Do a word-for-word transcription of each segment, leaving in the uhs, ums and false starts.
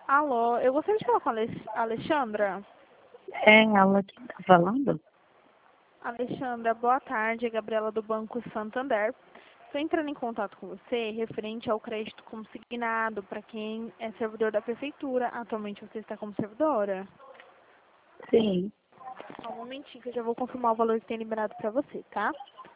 Alô, eu gostaria de falar com a Ale- Alexandra. É ela que tá falando? Alexandra, boa tarde. É Gabriela do Banco Santander. Estou entrando em contato com você referente ao crédito consignado para quem é servidor da prefeitura. Atualmente você está como servidora? Sim. Só um momentinho que eu já vou confirmar o valor que tem liberado para você, tá?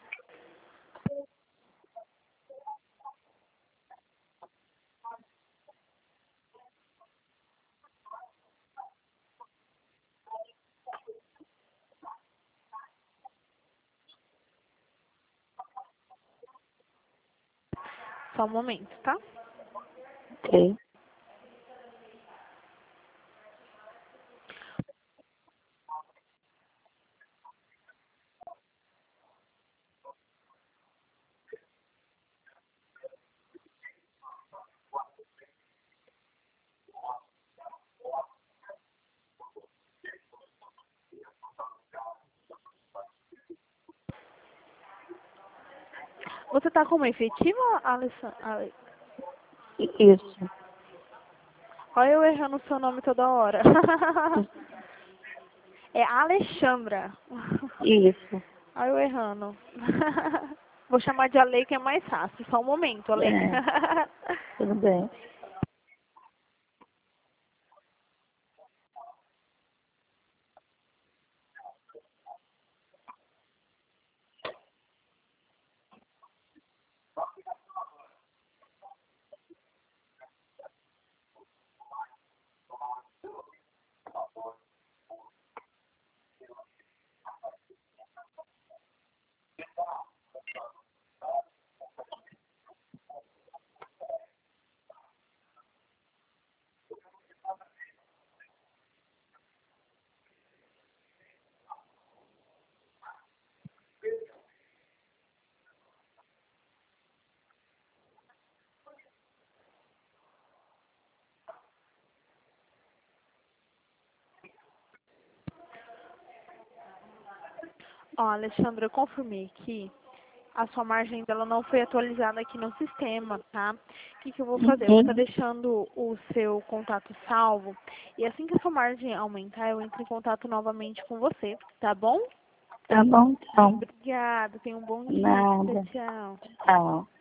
Só um momento, tá? Ok. Você está como efetiva, Alexandra? Isso. Olha eu errando o seu nome toda hora. É Alexandra. Isso. Olha eu errando. Vou chamar de Ale, que é mais fácil. Só um momento, Ale. É, tudo bem. Ó, Alexandra, eu confirmei que a sua margem dela não foi atualizada aqui no sistema, tá? O que, que eu vou fazer? Eu vou estar Uhum. deixando o seu contato salvo. E assim que a sua margem aumentar, eu entro em contato novamente com você, tá bom? Tá bom, então. Obrigada, tenha um bom dia. Nada. Tchau. Tchau.